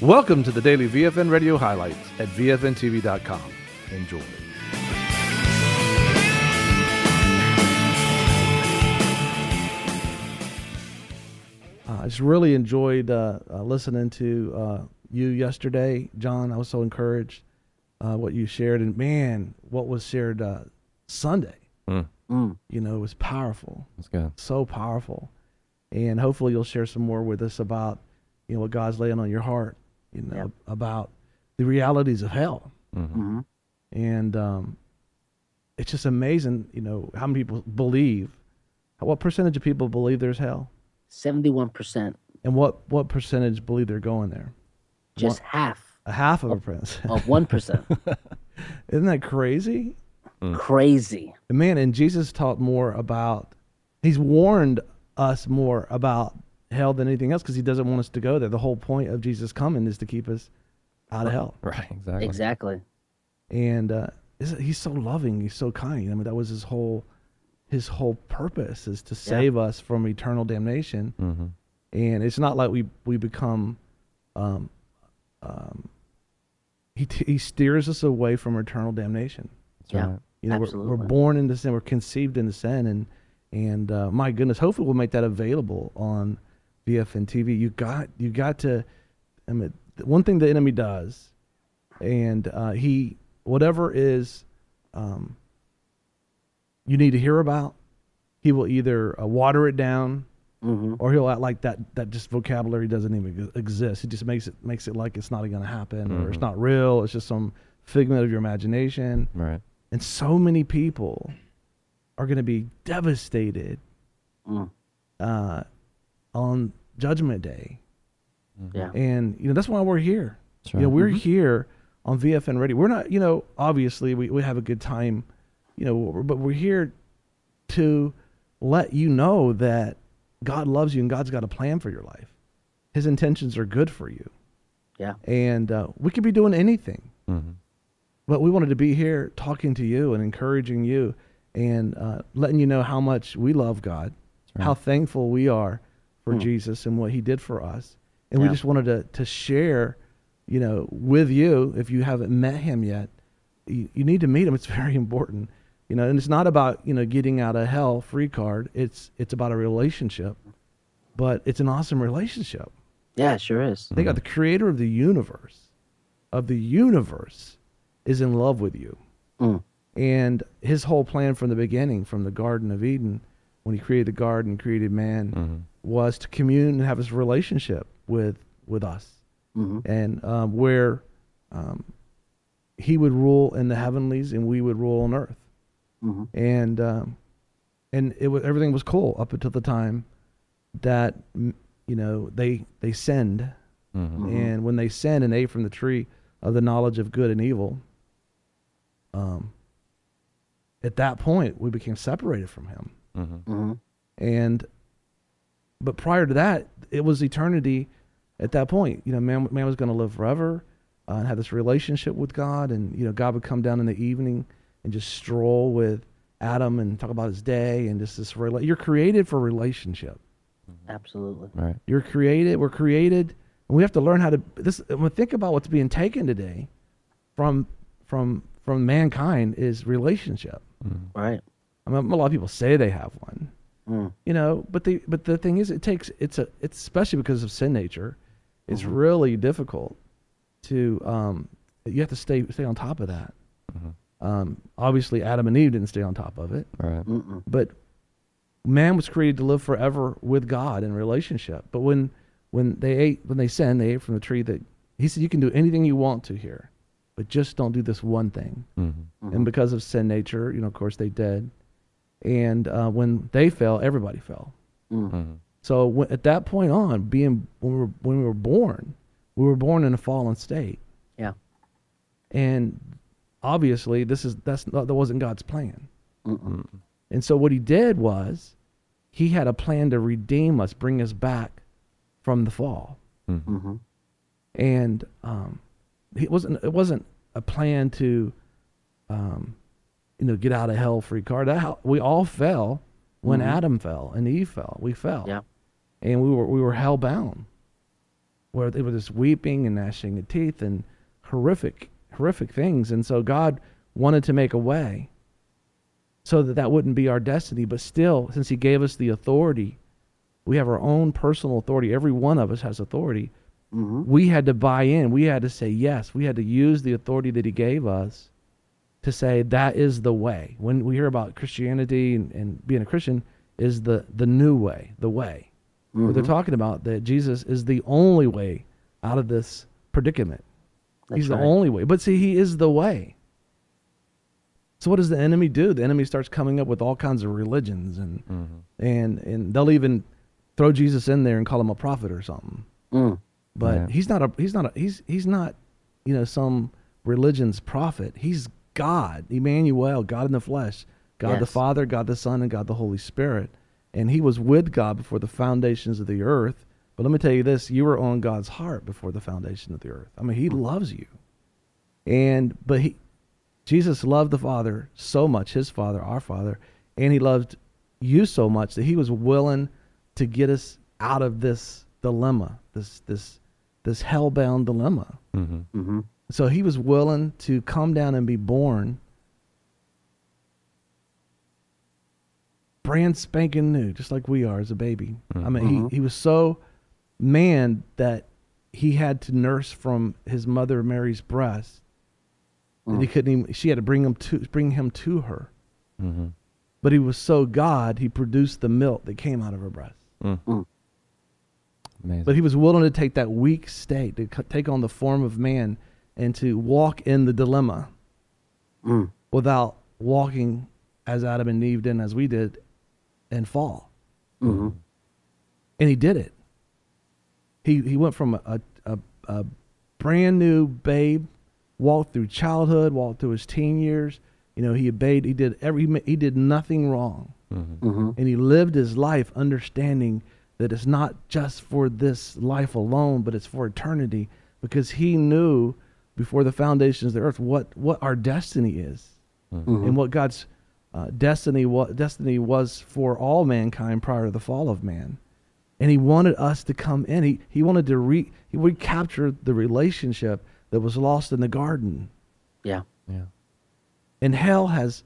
Welcome to the daily VFN Radio highlights at VFNTV.com. Enjoy. I just really enjoyed listening to you yesterday, John. I was so encouraged what you shared, and man, what was shared Sunday. You know, it was powerful. That's good. So powerful. And hopefully you'll share some more with us about, you know, what God's laying on your heart, you know, about the realities of hell. And it's just amazing, you know, how many people believe. What percentage of people believe there's hell? 71%. And what percentage believe they're going there? Just half. A half of a percent. Of 1%. Isn't that crazy? Crazy. And man, and Jesus taught more about, he's warned us more about hell than anything else because he doesn't want us to go there. The whole point of Jesus coming is to keep us out of hell. Right, exactly. Exactly. And he's so loving. He's so kind. I mean, that was his whole purpose, is to save us from eternal damnation. And it's not like we become, he steers us away from eternal damnation. That's right. You know, Absolutely. we're born into sin. We're conceived into sin, and my goodness, hopefully we'll make that available on VFN TV. You got to. I mean, one thing the enemy does, and he whatever is, you need to hear about, he will either water it down, or he'll act like that just vocabulary doesn't even exist. He just makes it like it's not going to happen, or it's not real. It's just some figment of your imagination. Right. And so many people are going to be devastated on Judgment Day. Yeah. And, you know, that's why we're here. That's You know, right. we're here on VFN Radio. We're not, you know, obviously we have a good time, you know, but we're here to let you know that God loves you and God's got a plan for your life. His intentions are good for you. Yeah. And we could be doing anything. But we wanted to be here talking to you and encouraging you and letting you know how much we love God, how thankful we are for Jesus and what he did for us. And we just wanted to share, you know, with you, if you haven't met him yet, you need to meet him. It's very important. You know, and it's not about, you know, getting out of hell free card. It's about a relationship, but it's an awesome relationship. Yeah, it sure is. They got the creator of the universe is in love with you. And his whole plan from the beginning, from the Garden of Eden, when he created the garden, created man, was to commune and have this relationship with us. And where he would rule in the heavenlies and we would rule on earth. And it was, everything was cool up until the time that, you know, they sinned. And when they sinned and ate from the tree of the knowledge of good and evil, at that point we became separated from him. But prior to that, it was eternity. At that point, you know, man was going to live forever and have this relationship with God, and you know, God would come down in the evening and just stroll with Adam and talk about his day and just this. You're created for relationship. Absolutely. Right. We're created, and we have to learn how to. When we think about what's being taken today from mankind is relationship. Right. I mean, a lot of people say they have one, you know, but the thing is, it's especially because of sin nature, it's really difficult to you have to stay on top of that. Obviously, Adam and Eve didn't stay on top of it, Right. but man was created to live forever with God in relationship. But when they sinned, they ate from the tree that he said you can do anything you want to here, but just don't do this one thing. And because of sin nature, you know, of course they did. And when they fell, everybody fell. So at that point on, when we were born in a fallen state. Yeah. And obviously that wasn't God's plan. And so what he did was he had a plan to redeem us, bring us back from the fall. And it wasn't a plan to get out of hell free card. We all fell when Adam fell and Eve fell. We fell. Yeah. And we were hell bound. where it was just weeping and gnashing of teeth and horrific things. And so God wanted to make a way so that that wouldn't be our destiny. But still, since he gave us the authority, we have our own personal authority. Every one of us has authority. We had to buy in. We had to say yes. We had to use the authority that he gave us to say that is the way. When we hear about Christianity and being a Christian is the new way, the way. Where they're talking about that Jesus is the only way out of this predicament. He's the only way. But see, he is the way. So what does the enemy do? The enemy starts coming up with all kinds of religions, and they'll even throw Jesus in there and call him a prophet or something. But he's not, you know, some religion's prophet. He's God, Emmanuel, God in the flesh, God the Father, God the Son, and God the Holy Spirit. And he was with God before the foundations of the earth. But let me tell you this, you were on God's heart before the foundation of the earth. I mean, he loves you. But Jesus loved the Father so much, his Father, our Father, and he loved you so much that he was willing to get us out of this dilemma, this hell-bound dilemma. So he was willing to come down and be born brand spanking new, just like we are as a baby. I mean, he was so man that he had to nurse from his mother Mary's breast. And he couldn't even, she had to bring him to her. But he was so God, he produced the milk that came out of her breast. Amazing. But he was willing to take that weak state, to take on the form of man, and to walk in the dilemma without walking as Adam and Eve did, as we did, and fall. And he did it. He went from a brand new babe, walked through childhood, walked through his teen years. You know, he obeyed. He did nothing wrong, and he lived his life understanding that it's not just for this life alone, but it's for eternity, because he knew before the foundations of the earth what our destiny is, and what God's destiny was for all mankind prior to the fall of man. And he wanted us to come in. He wanted to recapture the relationship that was lost in the garden. Yeah. And hell has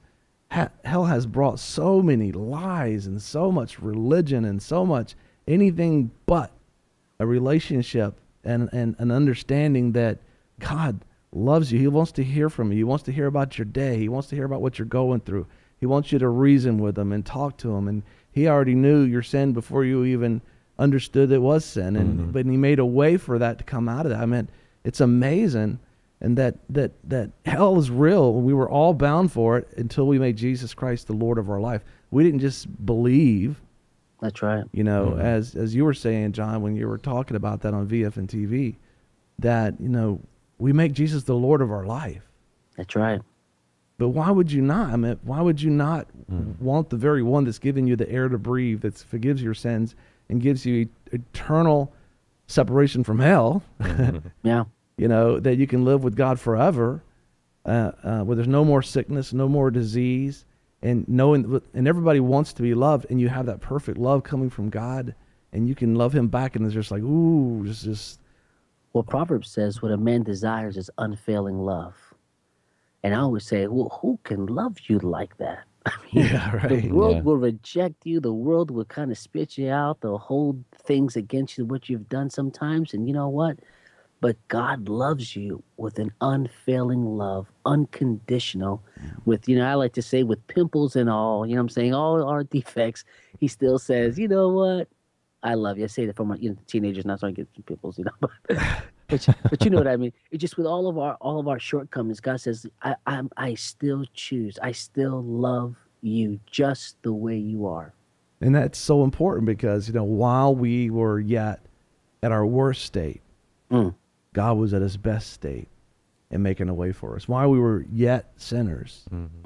brought so many lies and so much religion and so much anything but a relationship and an understanding that God loves you. He wants to hear from you. He wants to hear about your day. He wants to hear about what you're going through. He wants you to reason with him and talk to him. And he already knew your sin before you even understood it was sin. But he made a way for that to come out of that. I mean, it's amazing. And that hell is real. We were all bound for it until we made Jesus Christ the Lord of our life. We didn't just believe. That's right. You know, as you were saying, John, when you were talking about that on VFN TV, that, you know, we make Jesus the Lord of our life. That's right. But why would you not? I mean, why would you not want the very one that's given you the air to breathe, that forgives your sins and gives you eternal separation from hell? Yeah. You know, that you can live with God forever, where there's no more sickness, no more disease, and everybody wants to be loved, and you have that perfect love coming from God, and you can love him back, and it's just like, ooh, just. Well, Proverbs says what a man desires is unfailing love. And I always say, well, who can love you like that? I mean, Yeah, right. The world will reject you. The world will kind of spit you out. They'll hold things against you, what you've done sometimes. And you know what? But God loves you with an unfailing love, unconditional, with, you know, I like to say with pimples and all, you know what I'm saying, all our defects. He still says, you know what? I love you. I say that for my teenagers, not so I get some pimples, you know. But you know what I mean. It's just with all of our shortcomings, God says, I still choose. I still love you just the way you are. And that's so important because, you know, while we were yet at our worst state, God was at his best state and making a way for us. While we were yet sinners,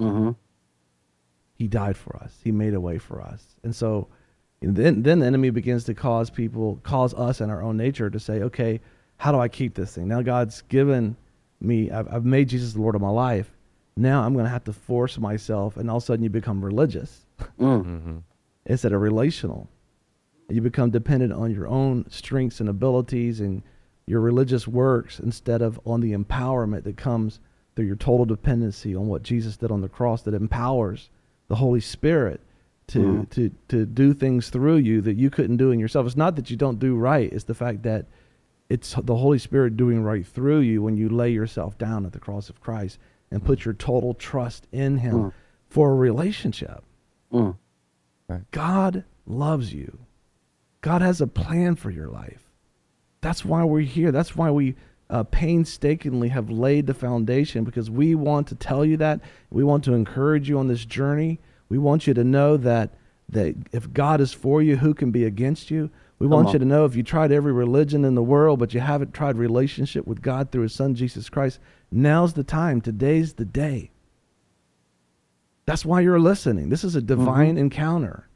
he died for us. He made a way for us. And so then the enemy begins to cause us in our own nature to say, okay, how do I keep this thing? Now God's given me, I've made Jesus the Lord of my life. Now I'm going to have to force myself, and all of a sudden you become religious instead of relational. You become dependent on your own strengths and abilities, and your religious works instead of on the empowerment that comes through your total dependency on what Jesus did on the cross, that empowers the Holy Spirit to do things through you that you couldn't do in yourself. It's not that you don't do right. It's the fact that it's the Holy Spirit doing right through you when you lay yourself down at the cross of Christ and put your total trust in him for a relationship. Right. God loves you. God has a plan for your life. That's why we're here. That's why we painstakingly have laid the foundation, because we want to tell you that. We want to encourage you on this journey. We want you to know that if God is for you, who can be against you? We want you to know if you tried every religion in the world, but you haven't tried relationship with God through his son, Jesus Christ, now's the time. Today's the day. That's why you're listening. This is a divine encounter.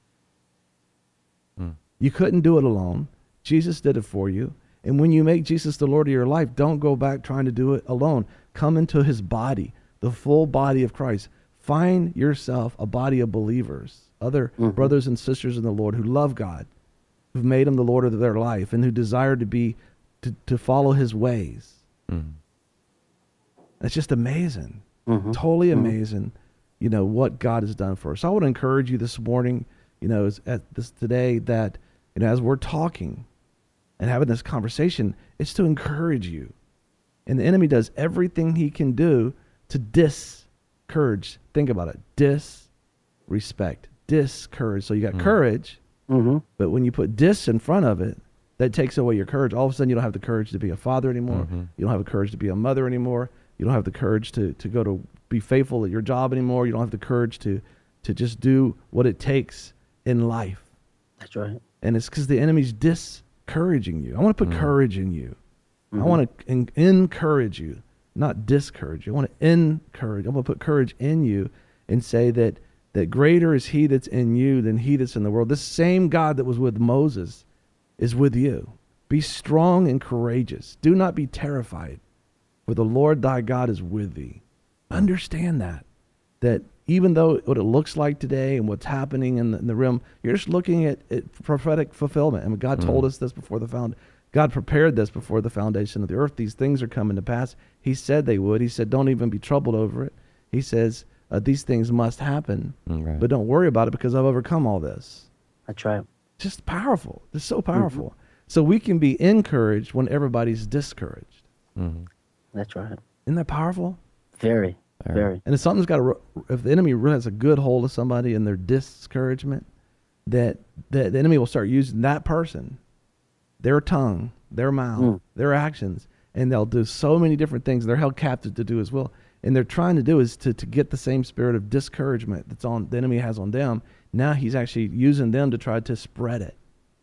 You couldn't do it alone. Jesus did it for you. And when you make Jesus the Lord of your life, don't go back trying to do it alone. Come into his body, the full body of Christ. Find yourself a body of believers, other brothers and sisters in the Lord who love God, who've made him the Lord of their life, and who desire to follow his ways. It's just amazing. Totally amazing, what God has done for us. So I would encourage you this morning, today, that, as we're talking and having this conversation, it's to encourage you. And the enemy does everything he can do to discourage. Think about it. Disrespect. Discourage. So you got courage, but when you put dis in front of it, that takes away your courage. All of a sudden, you don't have the courage to be a father anymore. You don't have the courage to be a mother anymore. You don't have the courage to go to be faithful at your job anymore. You don't have the courage to just do what it takes in life. That's right. And it's because the enemy's discouraging you. I want to put courage in you. I want to encourage you, not discourage you. I want to encourage. I want to put courage in you and say that greater is he that's in you than he that's in the world. This same God that was with Moses is with you. Be strong and courageous. Do not be terrified, for the Lord thy God is with thee. Understand that even though what it looks like today and what's happening in the realm, you're just looking at prophetic fulfillment. And God told us this God prepared this before the foundation of the earth. These things are coming to pass. He said they would. He said, don't even be troubled over it. He says, these things must happen, but don't worry about it because I've overcome all this. That's right. Just powerful. It's so powerful. So we can be encouraged when everybody's discouraged. That's right. Isn't that powerful? Very, very. And if something's if the enemy really has a good hold of somebody in their discouragement, that the enemy will start using that person, their tongue, their mouth, their actions, and they'll do so many different things. They're held captive to do his will. And they're trying to do is to get the same spirit of discouragement that's on the enemy has on them. Now he's actually using them to try to spread it.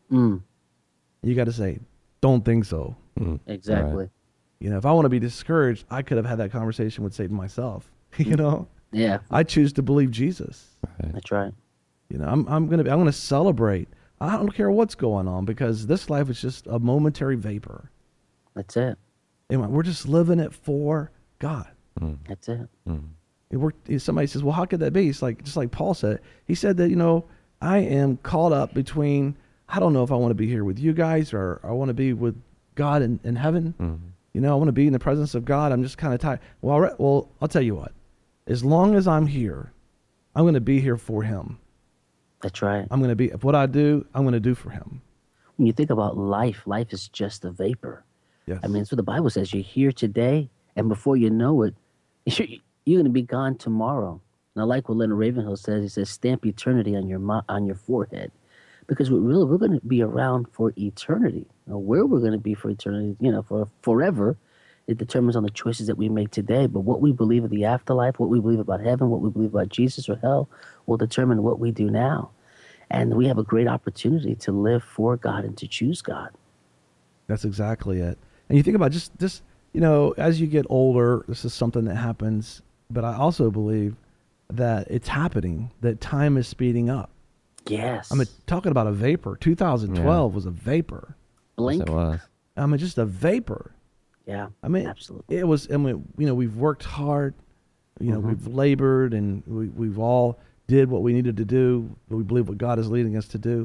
You got to say, don't think so. Exactly. Right. If I want to be discouraged, I could have had that conversation with Satan myself. Yeah. I choose to believe Jesus. Right. That's right. I'm going to celebrate. I don't care what's going on because this life is just a momentary vapor. That's it. And we're just living it for God. That's it. Somebody says, well, how could that be? It's like, just like Paul said, he said that, I am caught up between, I don't know if I want to be here with you guys or I want to be with God in heaven. I want to be in the presence of God. I'm just kind of tired. Well, I'll tell you what, as long as I'm here, I'm going to be here for him. That's right. I'm going to be, what I do, I'm going to do for him. When you think about life is just a vapor. Yes. I mean, it's what the Bible says. You're here today, and before you know it, you're going to be gone tomorrow. And I like what Leonard Ravenhill says. He says, stamp eternity on your forehead. Because we're going to be around for eternity. Now, where we're going to be for eternity, for forever, it determines on the choices that we make today. But what we believe of the afterlife, what we believe about heaven, what we believe about Jesus or hell, will determine what we do now. And we have a great opportunity to live for God and to choose God. That's exactly it. And you think about just as you get older, this is something that happens. But I also believe that it's happening, that time is speeding up. Yes. I mean, talking about a vapor. 2012 was a vapor. Blink. Yes, it was. I mean, just a vapor. Yeah. I mean, absolutely. It was. I mean, we've worked hard. We've labored, and we've all did what we needed to do. We believe what God is leading us to do.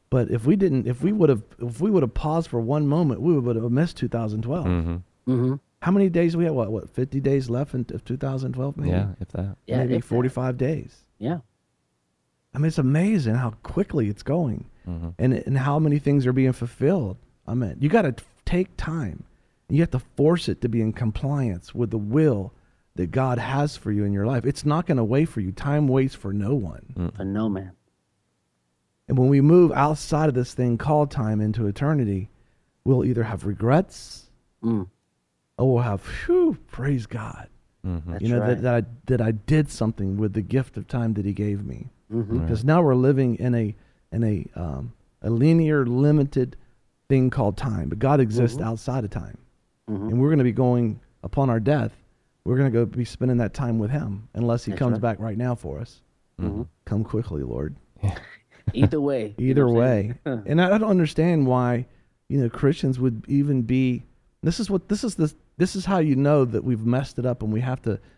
But if we would have paused for one moment, we would have missed 2012. How many days we have? What 50 days left of 2012? Maybe? Yeah, if that. Yeah, maybe if 45 days. Yeah. I mean, it's amazing how quickly it's going, and how many things are being fulfilled. I mean, you got to take time. You have to force it to be in compliance with the will that God has for you in your life. It's not going to wait for you. Time waits for no one. For no man. And when we move outside of this thing called time into eternity, we'll either have regrets or we'll have, praise God. That's You know, right. that I did something with the gift of time that he gave me. Mm-hmm. Because now we're living in a linear, limited thing called time. But God exists outside of time. And we're going to be going upon our death. We're going to go be spending that time with him unless he comes back right now for us. Come quickly, Lord. Either way. Either way. And I don't understand why, Christians would even be, this is how you know that we've messed it up and we have to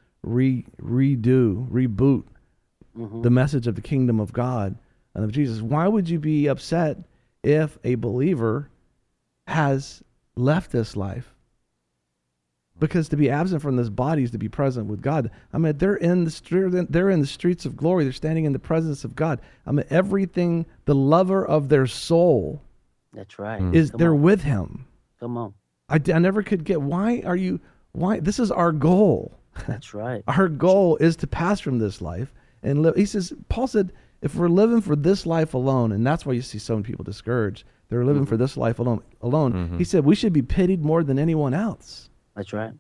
reboot the message of the kingdom of God and of Jesus. Why would you be upset if a believer has left this life? Because to be absent from this body is to be present with God. I mean, they're in the streets of glory. They're standing in the presence of God. I mean, everything, the lover of their soul, That's right. they're with him. Come on. I never could get, why this is our goal. That's right. Our goal is to pass from this life and live. Paul said, if we're living for this life alone, and that's why you see so many people discouraged, they're living for this life alone. He said, we should be pitied more than anyone else. That's right.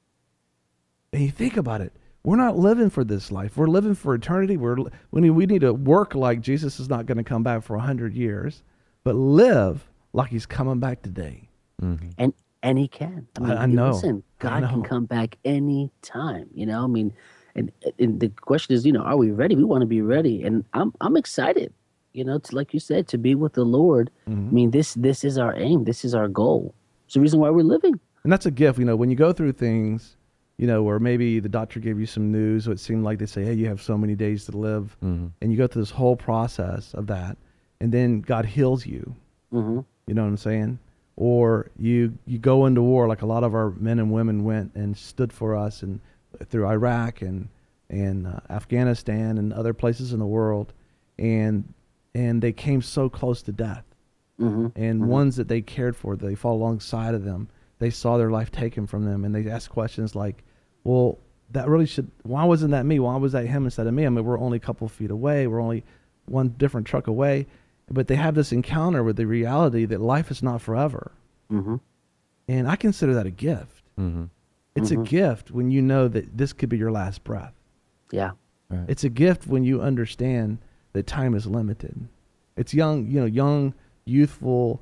And you think about it. We're not living for this life. We're living for eternity. We need to work like Jesus is not going to come back for 100 years, but live like he's coming back today. And he can. I know. Listen, God can come back any time. And the question is, are we ready? We want to be ready, and I'm excited. To, like you said, to be with the Lord. I mean, this is our aim. This is our goal. It's the reason why we're living. And that's a gift. When you go through things, where maybe the doctor gave you some news, or it seemed like they say, hey, you have so many days to live, and you go through this whole process of that, and then God heals you. You know what I'm saying? Or you go into war like a lot of our men and women went and stood for us, and through Iraq and Afghanistan and other places in the world, and they came so close to death. And ones that they cared for, they fought alongside of them. They saw their life taken from them, and they asked questions like, well, why wasn't that me? Why was that him instead of me? I mean, we're only a couple feet away. We're only one different truck away. But they have this encounter with the reality that life is not forever. And I consider that a gift. It's a gift when you know that this could be your last breath. Yeah. Right. It's a gift when you understand that time is limited. It's young, youthful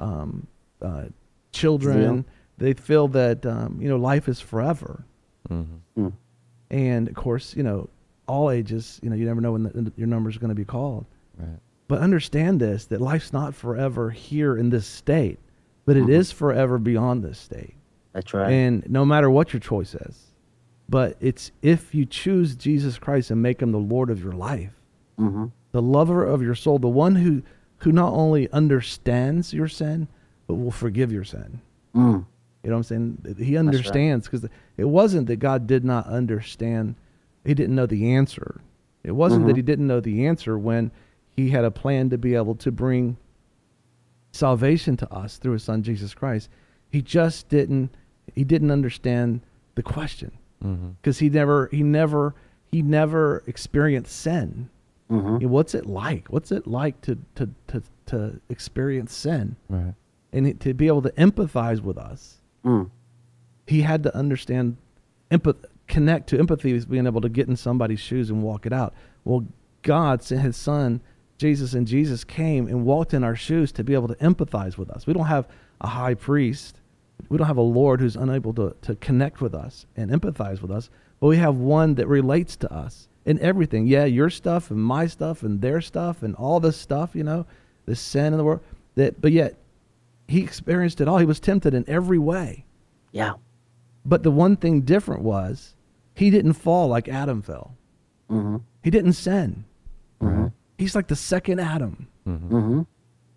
children. They feel that, life is forever. And, of course, all ages, you never know when your number is going to be called. Right. But understand this, that life's not forever here in this state, but it is forever beyond this state. That's right. And no matter what your choice is, but it's if you choose Jesus Christ and make him the Lord of your life, the lover of your soul, the one who not only understands your sin, but will forgive your sin. You know what I'm saying? He understands, because it wasn't that God did not understand. He didn't know the answer. It wasn't that he didn't know the answer when he had a plan to be able to bring salvation to us through his son, Jesus Christ. He just didn't understand the question, because he never experienced sin. What's it like? What's it like to experience sin? Right. And to be able to empathize with us. He had to understand, connect to empathy is being able to get in somebody's shoes and walk it out. Well, God sent his son, Jesus, and Jesus came and walked in our shoes to be able to empathize with us. We don't have a high priest. We don't have a Lord who's unable to connect with us and empathize with us, but we have one that relates to us in everything. Yeah, your stuff and my stuff and their stuff and all this stuff, the sin in the world. But yet, he experienced it all. He was tempted in every way. Yeah. But the one thing different was he didn't fall like Adam fell. He didn't sin. He's like the second Adam.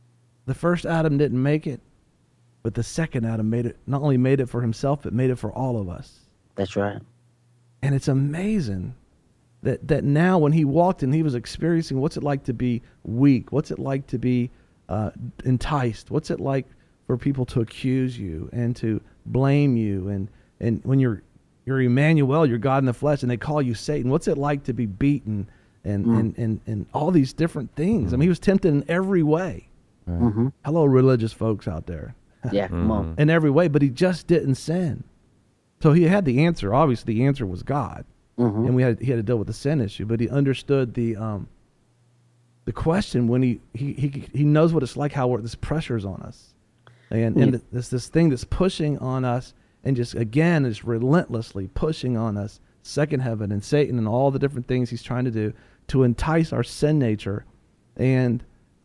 The first Adam didn't make it, but the second Adam not only made it for himself, but made it for all of us. That's right. And it's amazing that now when he walked and he was experiencing what's it like to be weak, what's it like to be enticed, what's it like for people to accuse you and to blame you, and when you're Emmanuel, you're God in the flesh, and they call you Satan, what's it like to be beaten and all these different things? I mean, he was tempted in every way. Hello, religious folks out there. Yeah, come on. In every way, but he just didn't sin. So he had the answer. Obviously, the answer was God, and he had to deal with the sin issue. But he understood the question when he knows what it's like, how this pressure's on us, and there's this thing that's pushing on us, and just again is relentlessly pushing on us, second heaven and Satan and all the different things he's trying to do to entice our sin nature, and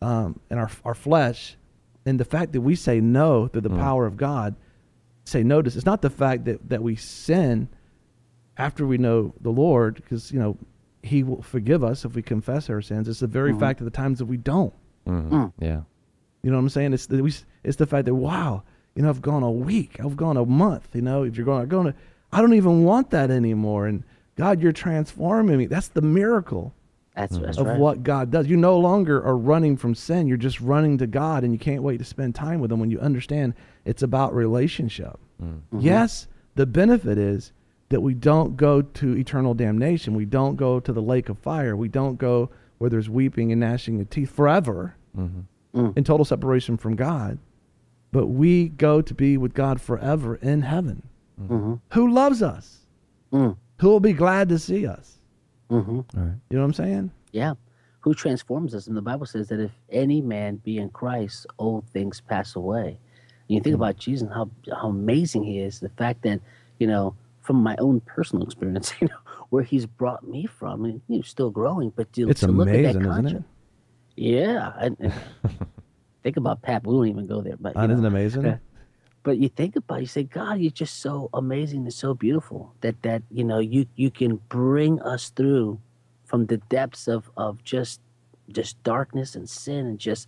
our flesh, and the fact that we say no through the power of God. Say no to this. It's not the fact that we sin after we know the Lord, because he will forgive us if we confess our sins. It's the very fact of the times that we don't. Yeah. You know what I'm saying? It's the fact that, wow, I've gone a week, I've gone a month. If you're going to, I don't even want that anymore. And God, you're transforming me. That's the miracle. That's of right. what God does. You no longer are running from sin. You're just running to God, and you can't wait to spend time with him when you understand it's about relationship. Yes, the benefit is that we don't go to eternal damnation. We don't go to the lake of fire. We don't go where there's weeping and gnashing of teeth forever in total separation from God. But we go to be with God forever in heaven. Who loves us? Who will be glad to see us? All right. You know what I'm saying? Yeah. Who transforms us? And the Bible says that if any man be in Christ, old things pass away. And you think about Jesus and how amazing he is. The fact that, from my own personal experience, where he's brought me from, and he's still growing, but it's to look amazing, at that contrast, isn't it? Yeah. And think about Pat. We won't even go there, but isn't it amazing? But you think about it, you say, God, you're just so amazing and so beautiful that you can bring us through from the depths of just darkness and sin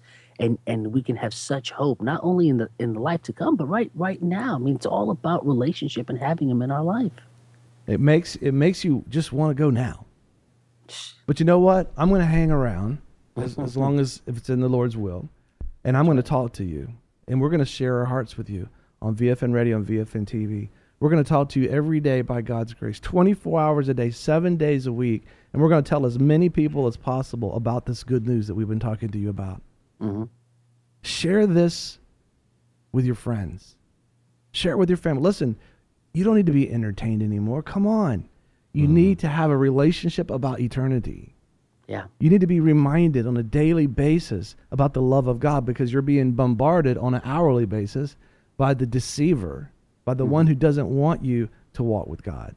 and we can have such hope, not only in the life to come, but right now. I mean, it's all about relationship and having him in our life. It makes you just want to go now. But you know what? I'm going to hang around as long as if it's in the Lord's will, and I'm going to talk to you, and we're going to share our hearts with you on VFN Radio and VFN TV. We're going to talk to you every day by God's grace, 24 hours a day, 7 days a week, and we're going to tell as many people as possible about this good news that we've been talking to you about. Share this with your friends. Share it with your family. Listen, you don't need to be entertained anymore. Come on. You need to have a relationship about eternity. Yeah. You need to be reminded on a daily basis about the love of God, because you're being bombarded on an hourly basis by the deceiver, by the one who doesn't want you to walk with God.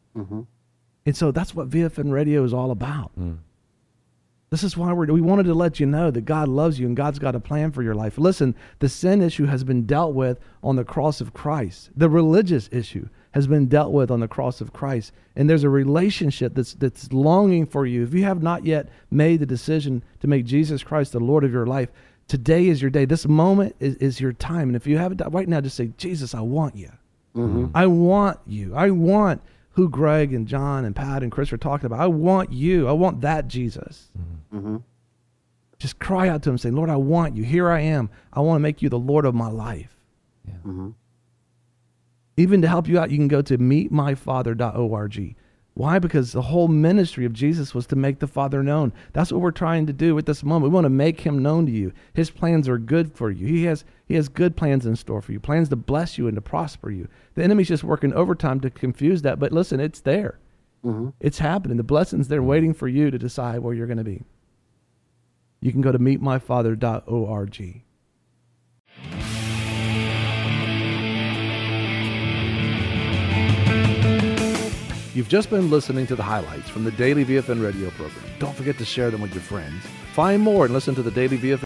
And so that's what VFN Radio is all about. This is why we wanted to let you know that God loves you and God's got a plan for your life. Listen, the sin issue has been dealt with on the cross of Christ. The religious issue has been dealt with on the cross of Christ. And there's a relationship that's longing for you. If you have not yet made the decision to make Jesus Christ the Lord of your life, today is your day. This moment is your time. And if you haven't, right now, just say, Jesus, I want you. I want you. I want who Greg and John and Pat and Chris are talking about. I want you. I want that Jesus. Just cry out to him, say, Lord, I want you. Here I am. I want to make you the Lord of my life. Even to help you out, you can go to meetmyfather.org. Why? Because the whole ministry of Jesus was to make the Father known. That's what we're trying to do at this moment. We want to make him known to you. His plans are good for you. He has good plans in store for you, plans to bless you and to prosper you. The enemy's just working overtime to confuse that. But listen, it's there. It's happening. The blessings there waiting for you to decide where you're going to be. You can go to meetmyfather.org. You've just been listening to the highlights from the Daily VFN Radio program. Don't forget to share them with your friends. Find more and listen to the Daily VFN